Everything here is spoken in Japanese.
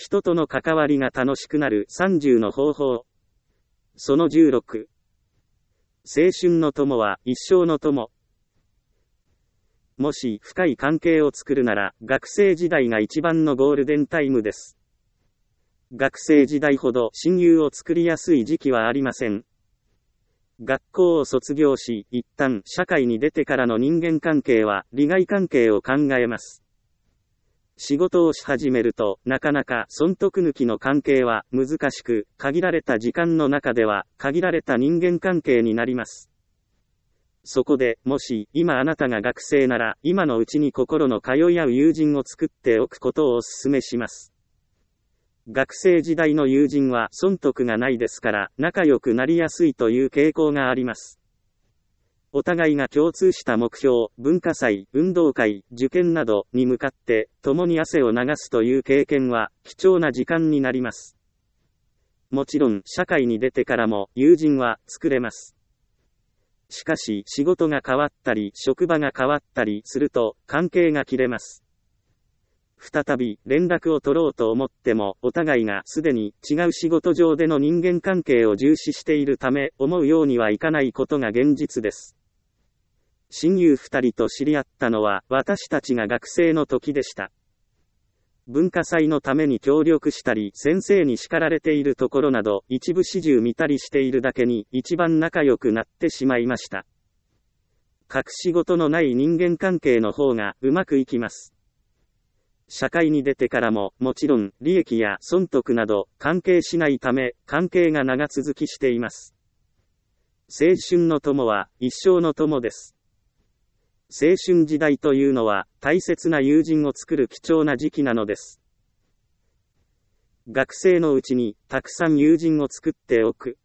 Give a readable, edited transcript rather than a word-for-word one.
人との関わりが楽しくなる30の方法。その16。青春の友は一生の友。もし深い関係を作るなら、学生時代が一番のゴールデンタイムです。学生時代ほど親友を作りやすい時期はありません。学校を卒業し、一旦社会に出てからの人間関係は利害関係を考えます。仕事をし始めると、なかなか損得抜きの関係は難しく、限られた時間の中では限られた人間関係になります。そこで、もし、今あなたが学生なら、今のうちに心の通い合う友人を作っておくことをお勧めします。学生時代の友人は損得がないですから、仲良くなりやすいという傾向があります。お互いが共通した目標、文化祭、運動会、受験などに向かって、共に汗を流すという経験は、貴重な時間になります。もちろん、社会に出てからも、友人は作れます。しかし、仕事が変わったり、職場が変わったりすると、関係が切れます。再び、連絡を取ろうと思っても、お互いがすでに違う仕事上での人間関係を重視しているため、思うようにはいかないことが現実です。親友2人と知り合ったのは、私たちが学生の時でした。文化祭のために協力したり、先生に叱られているところなど、一部始終見たりしているだけに、一番仲良くなってしまいました。隠し事のない人間関係の方がうまくいきます。社会に出てからも、もちろん、利益や損得など、関係しないため、関係が長続きしています。青春の友は、一生の友です。青春時代というのは、大切な友人を作る貴重な時期なのです。学生のうちに、たくさん友人を作っておく。